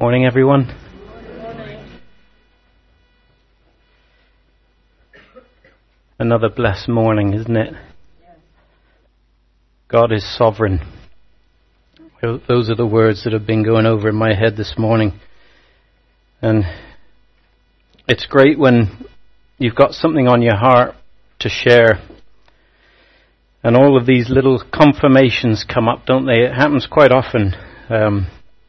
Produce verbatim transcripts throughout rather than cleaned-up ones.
Morning, everyone. Morning. Another blessed morning, isn't it? Yes. God is sovereign. Those are the words that have been going over in my head this morning. And it's great when you've got something on your heart to share. And all of these little confirmations come up, don't they? It happens quite often. Um,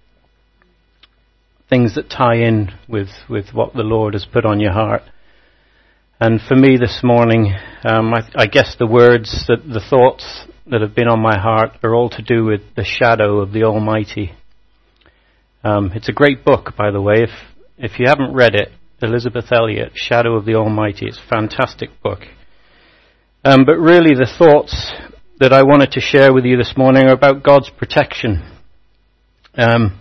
things that tie in with, with what the Lord has put on your heart. And for me this morning, um, I, I guess the words, that the thoughts that have been on my heart are all to do with the shadow of the Almighty. Um, it's a great book, by the way. If if you haven't read it, Elizabeth Elliot, Shadow of the Almighty. It's a fantastic book. Um, but really the thoughts that I wanted to share with you this morning are about God's protection. Um,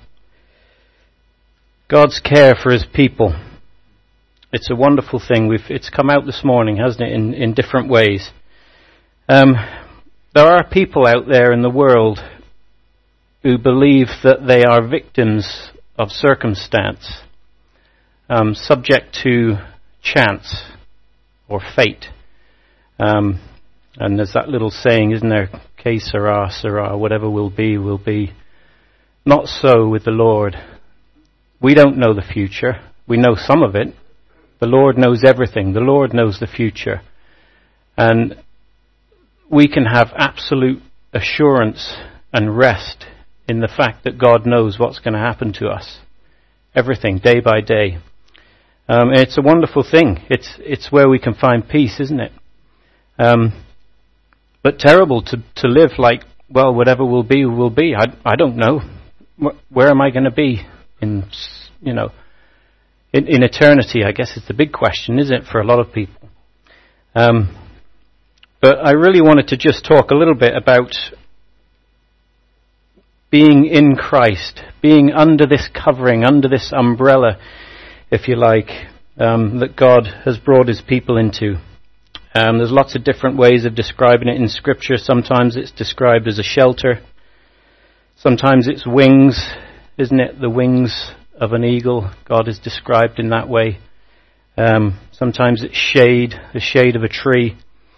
God's care for his people. It's a wonderful thing. We've, it's come out this morning, hasn't it, in, in different ways. Um, there are people out there in the world who believe that they are victims of circumstance, um, subject to chance or fate. Um, and there's that little saying, isn't there? Que sera, sera, whatever will be, will be. Not so with the Lord. We don't know the future. We know some of it. The Lord knows everything. The Lord knows the future. And we can have absolute assurance and rest in the fact that God knows what's going to happen to us. Everything, day by day. Um, and it's a wonderful thing. It's it's where we can find peace, isn't it? Um, but terrible to, to live like, well, whatever will be, will be. I, I don't know. Where am I going to be in, you know, in, in eternity? I guess it's the big question, isn't it, for a lot of people? Um, but I really wanted to just talk a little bit about being in Christ, being under this covering, under this umbrella, if you like, um, that God has brought his people into. Um, there's lots of different ways of describing it in Scripture. Sometimes it's described as a shelter. Sometimes it's wings, isn't it? The wings of an eagle. God is described in that way. Um, sometimes it's shade, the shade of a tree.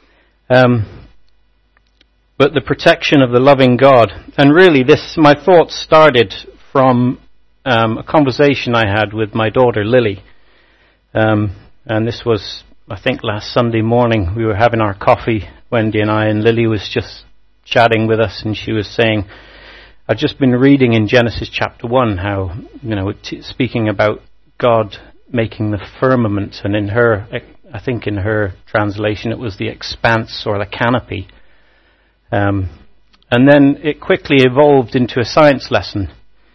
Um, but the protection of the loving God. And really, this my thoughts started from um, a conversation I had with my daughter Lily. Um, and this was, I think, last Sunday morning. We were having our coffee, Wendy and I, and Lily was just chatting with us, and she was saying, I've just been reading in Genesis chapter one how, you know, t- speaking about God making the firmament, and in her, I think in her translation it was the expanse or the canopy. Um, and then it quickly evolved into a science lesson.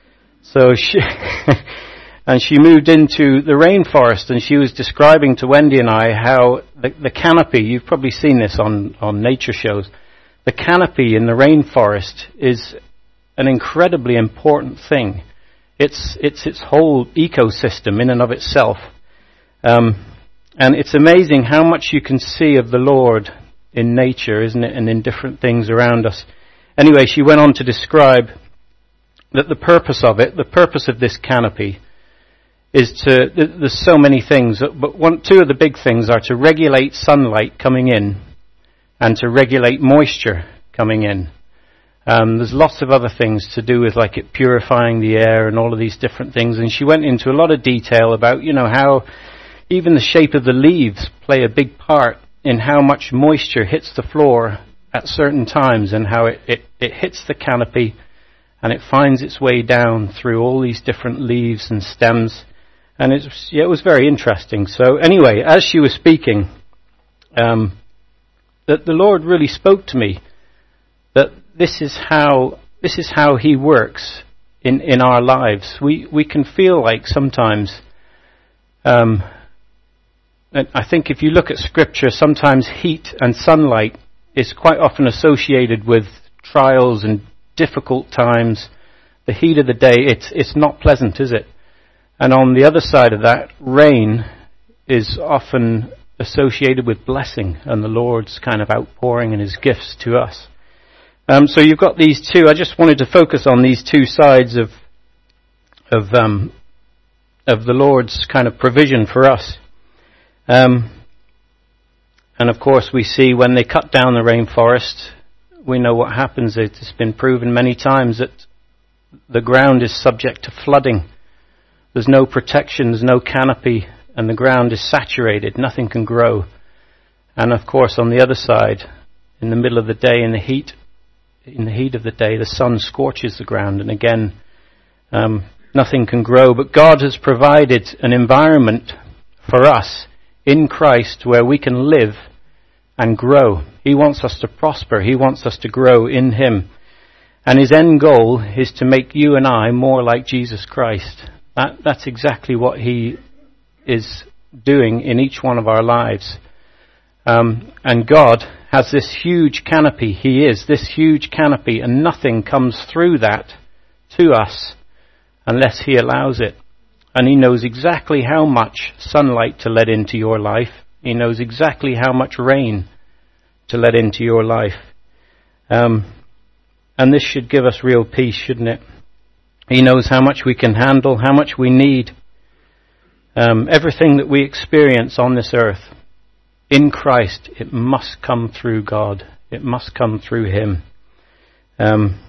So she, and she moved into the rainforest, and she was describing to Wendy and I how the, the canopy, you've probably seen this on, on nature shows, the canopy in the rainforest is an incredibly important thing. It's it's its whole ecosystem in and of itself. Um, and it's amazing how much you can see of the Lord in nature, isn't it, and in different things around us. Anyway, she went on to describe that the purpose of it, the purpose of this canopy, is to, there's so many things, but one, two of the big things are to regulate sunlight coming in and to regulate moisture coming in. Um, there's lots of other things to do with, like, it purifying the air and all of these different things. And she went into a lot of detail about, you know, how even the shape of the leaves play a big part in how much moisture hits the floor at certain times, and how it, it, it hits the canopy and it finds its way down through all these different leaves and stems. And it was, yeah, it was very interesting. So anyway, as she was speaking, um, that the Lord really spoke to me that This is how this is how he works in, in our lives. We we can feel like sometimes, um, I think if you look at Scripture, sometimes heat and sunlight is quite often associated with trials and difficult times. The heat of the day, it's it's not pleasant, is it? And on the other side of that, rain is often associated with blessing and the Lord's kind of outpouring and his gifts to us. Um, so you've got these two. I just wanted to focus on these two sides of of um, of the Lord's kind of provision for us. Um, and of course we see when they cut down the rainforest, we know what happens. It's been proven many times that the ground is subject to flooding. There's no protection, there's no canopy, and the ground is saturated. Nothing can grow. And of course on the other side, in the middle of the day, in the heat, in the heat of the day, the sun scorches the ground, and again, um, nothing can grow. But God has provided an environment for us in Christ where we can live and grow. He wants us to prosper. He wants us to grow in Him. And His end goal is to make you and I more like Jesus Christ. That, that's exactly what He is doing in each one of our lives. Um, and God has this huge canopy. He is this huge canopy, and nothing comes through that to us unless He allows it. And He knows exactly how much sunlight to let into your life. He knows exactly how much rain to let into your life. Um, and this should give us real peace, shouldn't it? He knows how much we can handle, how much we need. Um, everything that we experience on this earth, in Christ, it must come through God. It must come through Him. Um,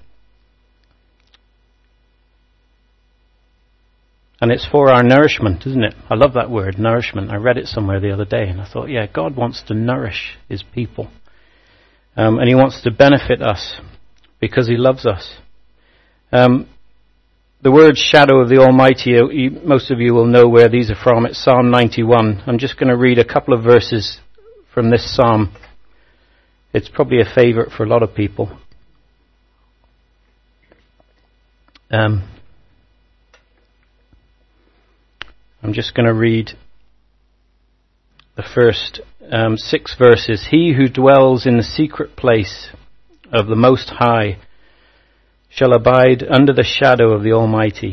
and it's for our nourishment, isn't it? I love that word, nourishment. I read it somewhere the other day and I thought, yeah, God wants to nourish His people. Um, and He wants to benefit us because He loves us. Um, the word shadow of the Almighty, you, most of you will know where these are from. It's Psalm ninety-one. I'm just going to read a couple of verses from this psalm. It's probably a favourite for a lot of people. Um, I'm just going to read the first um, six verses. He who dwells in the secret place of the Most High shall abide under the shadow of the Almighty.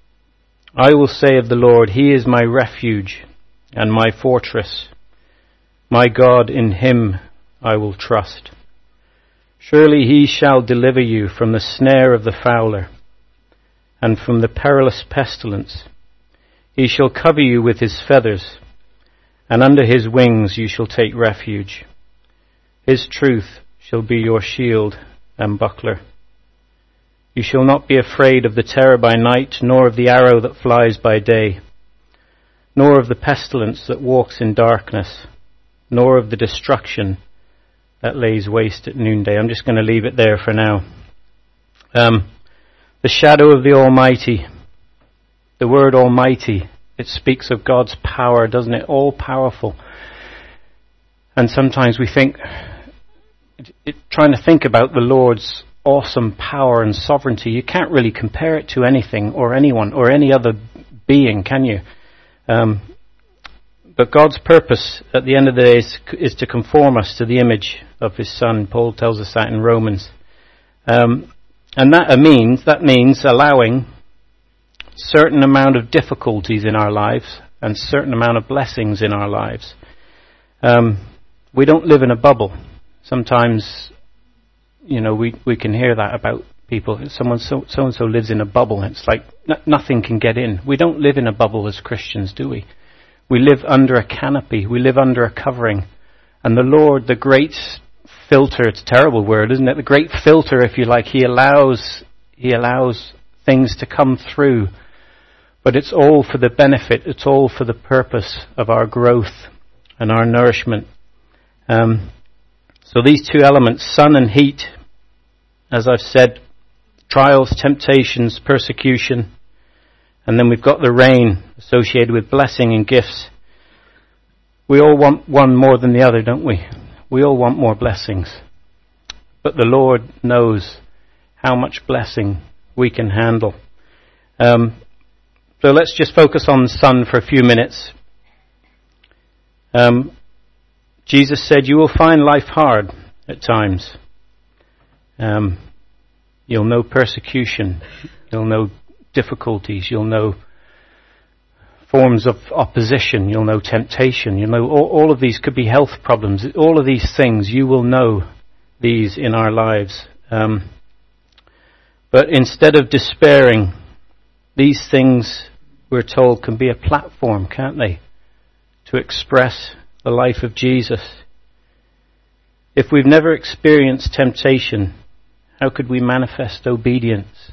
I will say of the Lord, He is my refuge and my fortress. My God, in Him I will trust. Surely He shall deliver you from the snare of the fowler and from the perilous pestilence. He shall cover you with His feathers, and under His wings you shall take refuge. His truth shall be your shield and buckler. You shall not be afraid of the terror by night, nor of the arrow that flies by day, nor of the pestilence that walks in darkness, nor of the destruction that lays waste at noonday. I'm just going to leave it there for now. Um, the shadow of the Almighty. The word Almighty, it speaks of God's power, doesn't it? All powerful. And sometimes we think, it, it, trying to think about the Lord's awesome power and sovereignty, you can't really compare it to anything or anyone or any other being, can you? Um, but God's purpose at the end of the day is, is to conform us to the image of His Son. Paul tells us that in Romans. Um, and that means that means allowing certain amount of difficulties in our lives and certain amount of blessings in our lives. Um, we don't live in a bubble. Sometimes, you know, we, we can hear that about people. Someone so so and so lives in a bubble. It's like n- nothing can get in. We don't live in a bubble as Christians, do we? We live under a canopy. We live under a covering. And the Lord, the great filter, it's a terrible word, isn't it? The great filter, if you like, He allows He allows things to come through. But it's all for the benefit. It's all for the purpose of our growth and our nourishment. Um, so these two elements, sun and heat, as I've said, trials, temptations, persecution, and then we've got the rain associated with blessing and gifts. We all want one more than the other, don't we? We all want more blessings. But the Lord knows how much blessing we can handle. Um, so let's just focus on the sun for a few minutes. Um, Jesus said, you will find life hard at times. Um, you'll know persecution. You'll know difficulties. You'll know forms of opposition. You'll know temptation. You'll know all, all of these could be health problems. All of these things, you will know these in our lives. Um, but instead of despairing, these things we're told, can be a platform, can't they, to express the life of Jesus. If we've never experienced temptation, how could we manifest obedience?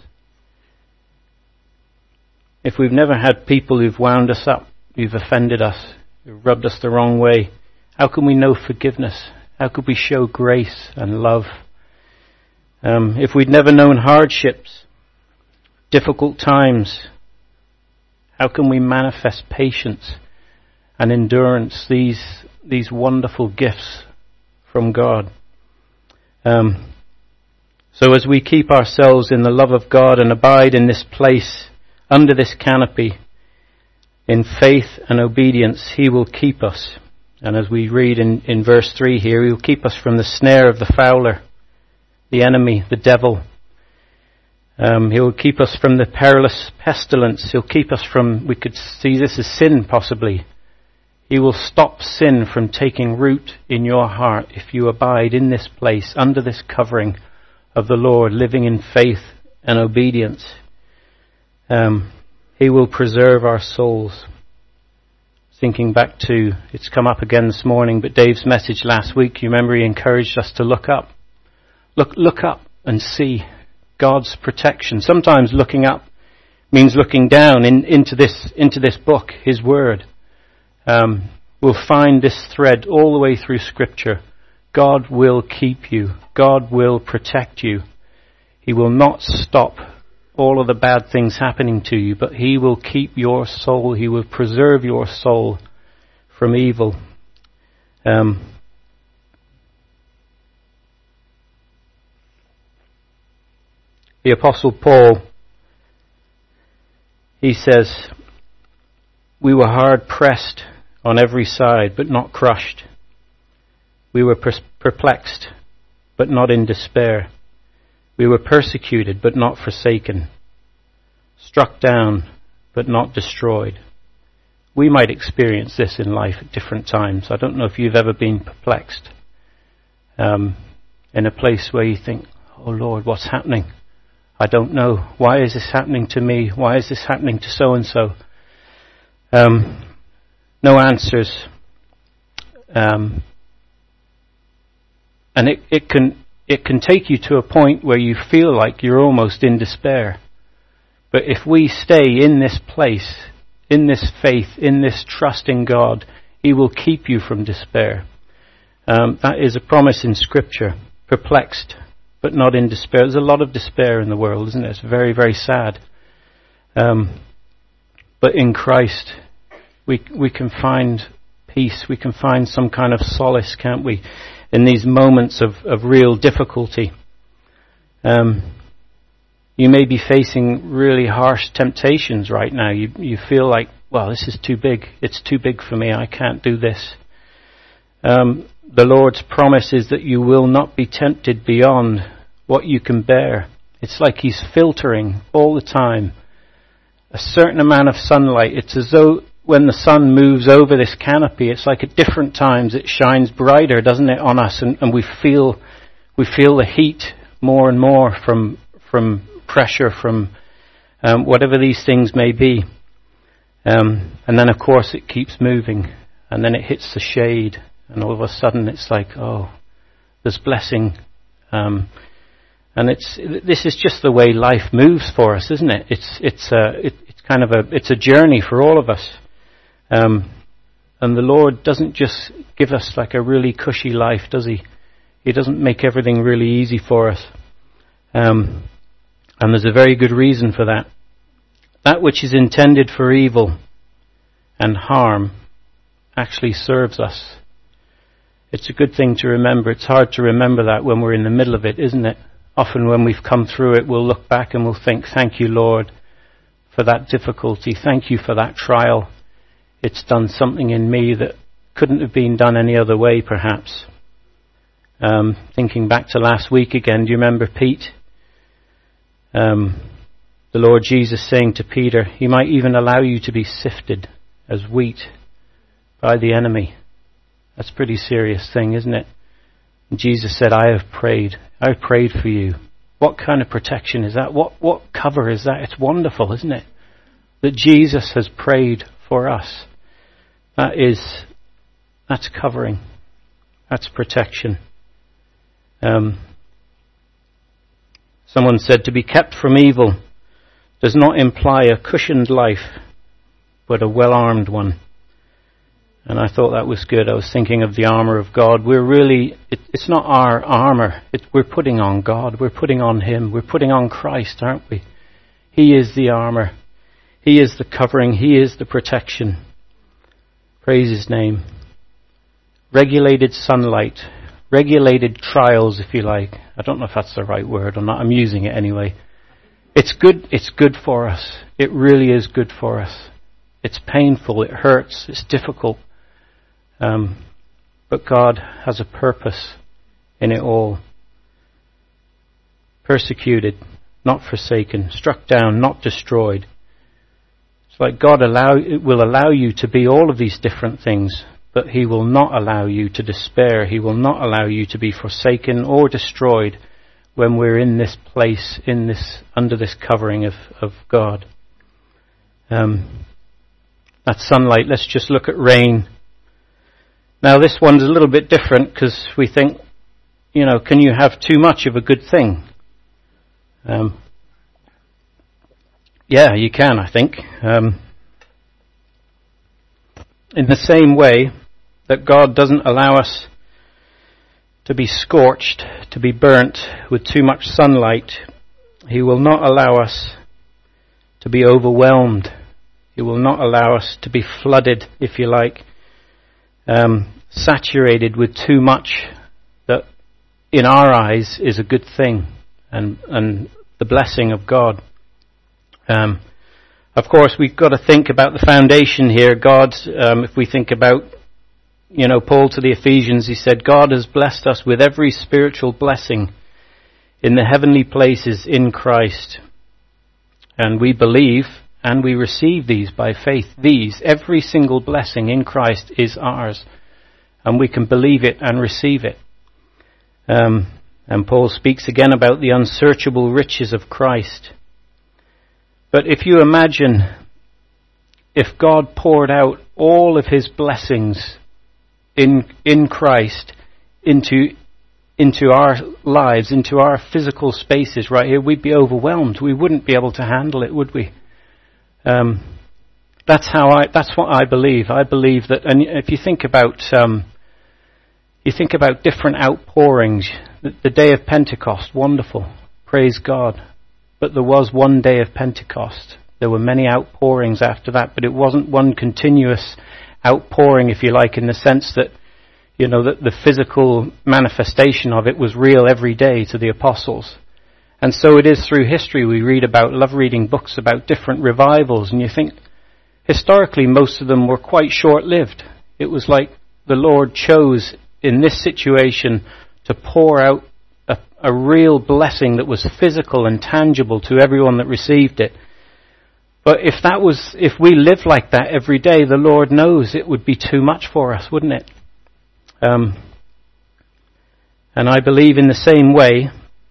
If we've never had people who've wound us up, who've offended us, who've rubbed us the wrong way, how can we know forgiveness? How could we show grace and love? Um, if we'd never known hardships, difficult times, how can we manifest patience and endurance, these these wonderful gifts from God? Um, so as we keep ourselves in the love of God and abide in this place, under this canopy, in faith and obedience, He will keep us. And as we read in, in verse three here, He will keep us from the snare of the fowler, the enemy, the devil. Um, he will keep us from the perilous pestilence. He'll keep us from, we could see this as sin possibly. He will stop sin from taking root in your heart if you abide in this place, under this covering of the Lord, living in faith and obedience. Um, he will preserve our souls. Thinking back to, it's come up again this morning, but Dave's message last week, you remember he encouraged us to look up. Look, look up and see God's protection. Sometimes looking up means looking down in, into this into this book, His Word. Um, we'll find this thread all the way through Scripture. God will keep you. God will protect you. He will not stop all of the bad things happening to you, but He will keep your soul. He will preserve your soul from evil. Um, the Apostle Paul, he says, we were hard pressed on every side, but not crushed. We were perplexed, but not in despair. We were persecuted, but not forsaken. Struck down, but not destroyed. We might experience this in life at different times. I don't know if you've ever been perplexed. Um, in a place where you think, oh Lord, what's happening? I don't know. Why is this happening to me? Why is this happening to so-and-so? Um, no answers. Um, and it, it can it can take you to a point where you feel like you're almost in despair. But if we stay in this place, in this faith, in this trust in God, He will keep you from despair. Um, that is a promise in Scripture. Perplexed, but not in despair. There's a lot of despair in the world, isn't it? It's very, very sad. Um, but in Christ, we we can find peace. We can find some kind of solace, can't we, in these moments of, of real difficulty. Um, you may be facing really harsh temptations right now. You you feel like, well, this is too big. It's too big for me. I can't do this. Um, the Lord's promise is that you will not be tempted beyond what you can bear. It's like He's filtering all the time a certain amount of sunlight. It's as though when the sun moves over this canopy, it's like at different times it shines brighter, doesn't it, on us, and, and we feel we feel the heat more and more from from pressure, from um, whatever these things may be. Um, and then, of course, it keeps moving, and then it hits the shade, and all of a sudden it's like, oh, there's blessing. Um, and it's this is just the way life moves for us, isn't it? It's it's a it, it's kind of a it's a journey for all of us. Um, and the Lord doesn't just give us like a really cushy life, does He? He doesn't make everything really easy for us. Um, and there's a very good reason for that. That which is intended for evil and harm actually serves us. It's a good thing to remember. It's hard to remember that when we're in the middle of it, isn't it? Often when we've come through it, we'll look back and we'll think, thank you, Lord, for that difficulty. Thank you for that trial. It's done something in me that couldn't have been done any other way, perhaps. Um, thinking back to last week again, do you remember Pete? Um, the Lord Jesus saying to Peter, He might even allow you to be sifted as wheat by the enemy. That's a pretty serious thing, isn't it? And Jesus said, I have prayed. I have prayed for you. What kind of protection is that? What what cover is that? It's wonderful, isn't it? that Jesus has prayed for us. That is, that's covering. That's protection. Um, someone said to be kept from evil does not imply a cushioned life, but a well-armed one. And I thought that was good. I was thinking of the armour of God. We're really, it, it's not our armour. It, we're putting on God. We're putting on Him. We're putting on Christ, aren't we? He is the armour. He is the covering. He is the protection. Praise His name. Regulated sunlight. Regulated trials, if you like. I don't know if that's the right word or not. I'm using it anyway. It's good. It's good for us. It really is good for us. It's painful. It hurts. It's difficult. Um, but God has a purpose in it all. Persecuted, not forsaken. Struck down, not destroyed. It's like God allow, it will allow you to be all of these different things, but He will not allow you to despair. He will not allow you to be forsaken or destroyed when we're in this place, in this, under this covering of, of God. Um, that sunlight, let's just look at rain. Now this one's a little bit different because we think, you know, can you have too much of a good thing? Um, yeah, you can, I think. Um, in the same way that God doesn't allow us to be scorched, to be burnt with too much sunlight, He will not allow us to be overwhelmed. He will not allow us to be flooded, if you like, um, saturated with too much that in our eyes is a good thing and, and the blessing of God. Um, of course, we've got to think about the foundation here. God, um, if we think about, you know, Paul to the Ephesians, he said, God has blessed us with every spiritual blessing in the heavenly places in Christ. And we believe and we receive these by faith. These, every single blessing in Christ is ours. And we can believe it and receive it. Um, and Paul speaks again about the unsearchable riches of Christ. But if you imagine if God poured out all of His blessings in in Christ into into our lives, into our physical spaces right here, we'd be overwhelmed. We wouldn't be able to handle it, would we? Um, that's how I. That's what I believe. I believe that, and if you think about, um, you think about different outpourings. The, the day of Pentecost, wonderful, praise God. But there was one day of Pentecost. There were many outpourings after that, but it wasn't one continuous outpouring, if you like, in the sense that, you know, that the physical manifestation of it was real every day to the apostles. And so it is through history we read about, love reading books about different revivals, and you think, historically most of them were quite short-lived. It was like the Lord chose in this situation to pour out a, a real blessing that was physical and tangible to everyone that received it. But if that was, if we lived like that every day, the Lord knows it would be too much for us, wouldn't it? Um, and I believe in the same way,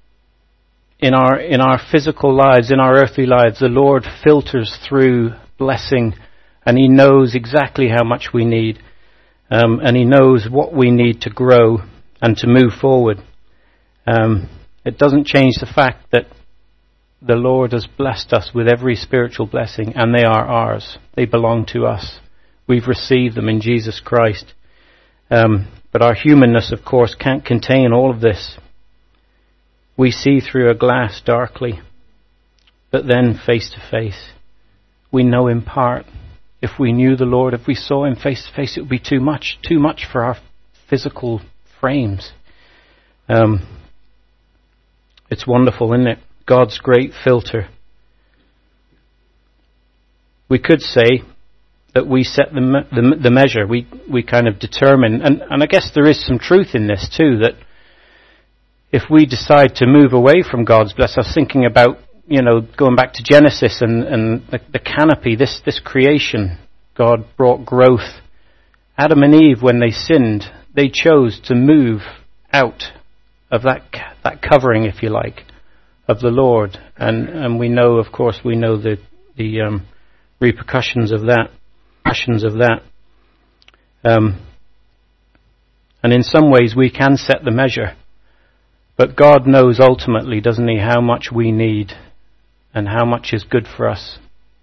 in our in our physical lives, in our earthly lives, the Lord filters through blessing, and He knows exactly how much we need, um, and He knows what we need to grow and to move forward. Um, it doesn't change the fact that the Lord has blessed us with every spiritual blessing, and they are ours. They belong to us. We've received them in Jesus Christ. Um, but our humanness, of course, can't contain all of this. We see through a glass darkly, but then face to face. We know in part. If we knew the Lord, if we saw Him face to face, it would be too much, too much for our physical frames. Um, it's wonderful, isn't it? God's great filter. We could say that we set the me- the, the measure. We we kind of determine, and, and I guess there is some truth in this too, that if we decide to move away from God's blessing, I was thinking about, you know, going back to Genesis and, and the, the canopy, this, this creation, God brought growth. Adam and Eve, when they sinned, they chose to move out of that that covering, if you like, of the Lord. And and we know, of course, we know the the um, repercussions of that. Repercussions of that. Um, and in some ways we can set the measure. But God knows ultimately, doesn't he, how much we need and how much is good for us.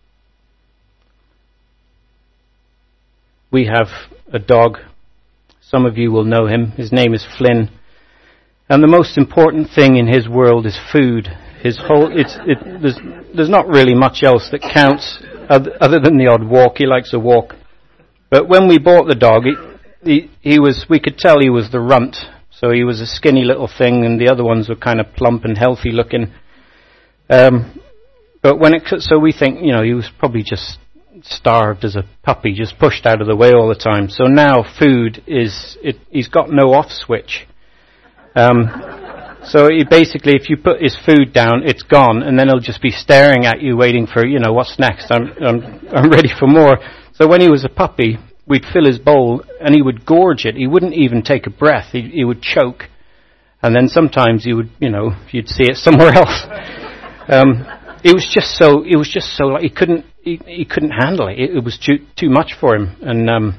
We have a dog. Some of you will know him. His name is Flynn. And the most important thing in his world is food. His whole, it's, it, there's, there's not really much else that counts other, other than the odd walk. He likes a walk. But when we bought the dog, he, he, he was, we could tell he was the runt. So he was a skinny little thing, and the other ones were kind of plump and healthy looking. Um, but when it, so we think, you know, he was probably just starved as a puppy, just pushed out of the way all the time. So now food is, it, he's got no off switch. Um, so he basically, if you put his food down, it's gone, and then he'll just be staring at you, waiting for, you know, what's next? I'm, I'm, I'm ready for more. So when he was a puppy, we'd fill his bowl, and he would gorge it. He wouldn't even take a breath. He, he would choke, and then sometimes he would, you know, you'd see it somewhere else. Um, it was just so, it was just so, like, he couldn't, he, he couldn't handle it. It, it was too, too much for him. And, um,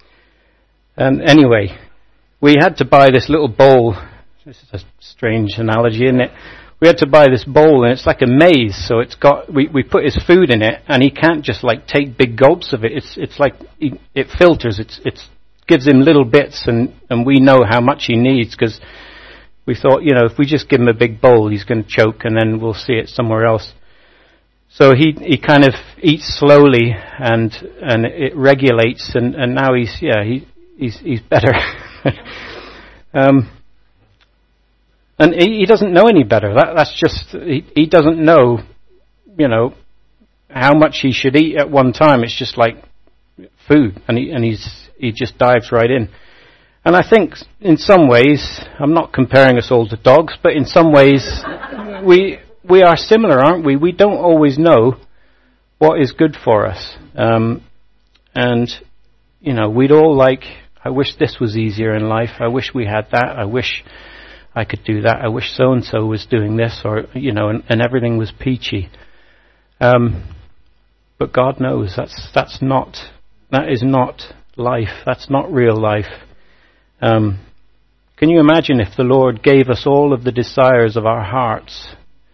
and anyway, we had to buy this little bowl. This is a strange analogy, isn't it? We had to buy this bowl, and it's like a maze. So it's got, we, we put his food in it, and he can't just like take big gulps of it. It's, it's like, he, it filters. It's, it's, gives him little bits, and, and we know how much he needs, because we thought, you know, if we just give him a big bowl, he's going to choke, and then we'll see it somewhere else. So he, he kind of eats slowly, and, and it regulates, and, and now he's, yeah, he, he's, he's better. um, And he, he doesn't know any better. That, that's just, he, he doesn't know, you know, how much he should eat at one time. It's just like food, and he, and he's, he just dives right in. And I think in some ways, I'm not comparing us all to dogs, but in some ways, we, we are similar, aren't we? We don't always know what is good for us. Um, and, you know, we'd all like, I wish this was easier in life. I wish we had that. I wish I could do that. I wish so-and-so was doing this, or, you know, and, and everything was peachy. Um, but God knows that's, that's not, that is not life. That's not real life. Um, can you imagine if the Lord gave us all of the desires of our hearts?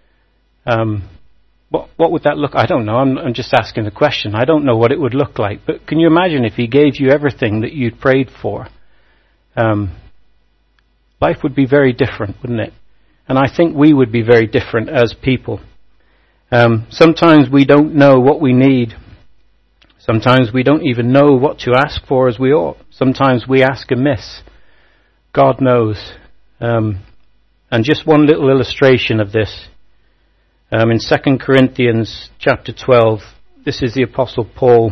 Um, what, what would that look? I don't know. I'm, I'm just asking the question. I don't know what it would look like. But can you imagine if He gave you everything that you'd prayed for? Um, Life would be very different, wouldn't it? And I think we would be very different as people. Um, sometimes we don't know what we need. Sometimes we don't even know what to ask for as we ought. Sometimes we ask amiss. God knows. Um, and just one little illustration of this. Um, in Second Corinthians chapter twelve, this is the Apostle Paul.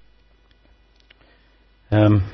Um,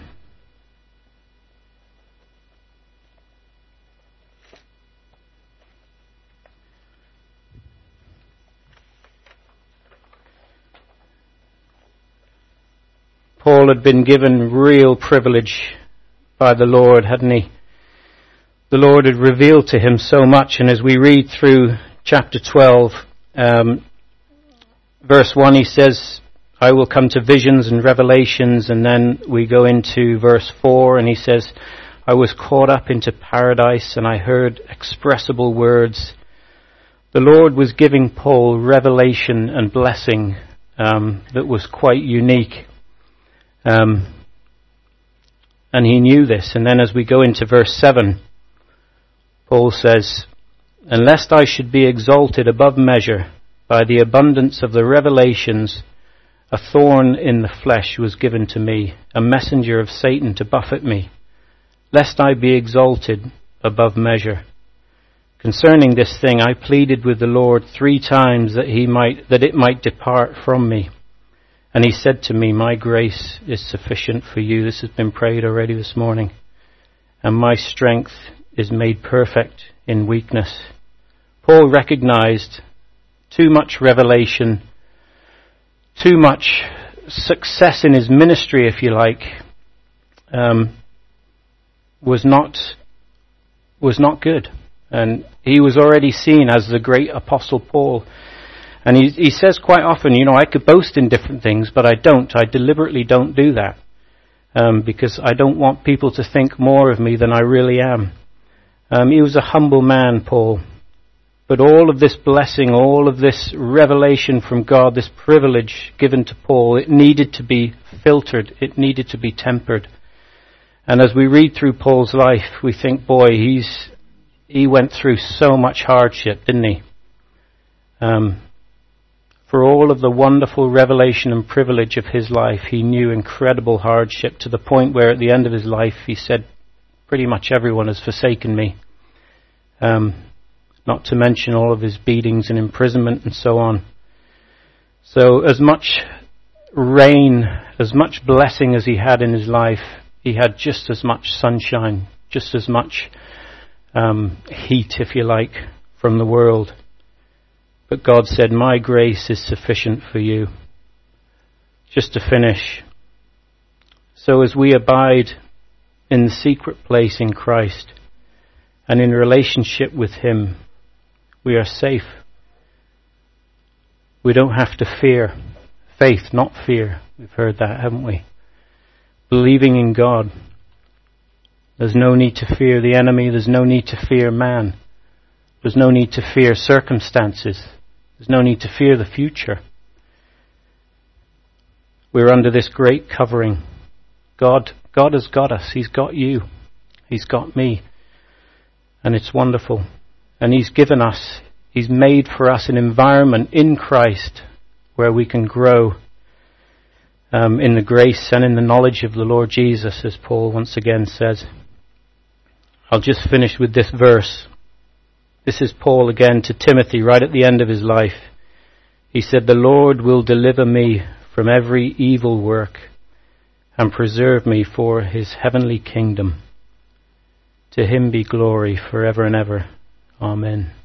Paul had been given real privilege by the Lord, hadn't he? The Lord had revealed to him so much, and as we read through chapter twelve, um, verse one, he says, I will come to visions and revelations, and then we go into verse four, and he says, I was caught up into paradise, and I heard expressible words. The Lord was giving Paul revelation and blessing um, that was quite unique. Um, and he knew this. And then as we go into verse seven, Paul says, and lest I should be exalted above measure by the abundance of the revelations, a thorn in the flesh was given to me, a messenger of Satan to buffet me, lest I be exalted above measure. Concerning this thing I pleaded with the Lord three times that he might, that it might depart from me. And he said to me, my grace is sufficient for you. This has been prayed already this morning. And my strength is made perfect in weakness. Paul recognized too much revelation, too much success in his ministry, if you like, um, was not, was not good. And he was already seen as the great Apostle Paul. And he, he says quite often, you know, I could boast in different things, but I don't. I deliberately don't do that. Um, because I don't want people to think more of me than I really am. Um, he was a humble man, Paul. But all of this blessing, all of this revelation from God, this privilege given to Paul, it needed to be filtered. It needed to be tempered. And as we read through Paul's life, we think, boy, he's he went through so much hardship, didn't he? Um, for all of the wonderful revelation and privilege of his life, he knew incredible hardship, to the point where at the end of his life he said, pretty much everyone has forsaken me. Um, not to mention all of his beatings and imprisonment and so on. So as much rain, as much blessing as he had in his life, he had just as much sunshine, just as much um, heat, if you like, from the world. But God said, my grace is sufficient for you. Just to finish. So as we abide in the secret place in Christ and in relationship with Him, we are safe. We don't have to fear. Faith, not fear. We've heard that, haven't we? Believing in God. There's no need to fear the enemy. There's no need to fear man. There's no need to fear circumstances. There's no need to fear the future. We're under this great covering. God, God has got us. He's got you. He's got me. And it's wonderful. And He's given us, He's made for us an environment in Christ where we can grow um, in the grace and in the knowledge of the Lord Jesus, as Paul once again says. I'll just finish with this verse. This is Paul again to Timothy right at the end of his life. He said, the Lord will deliver me from every evil work and preserve me for His heavenly kingdom. To Him be glory forever and ever. Amen.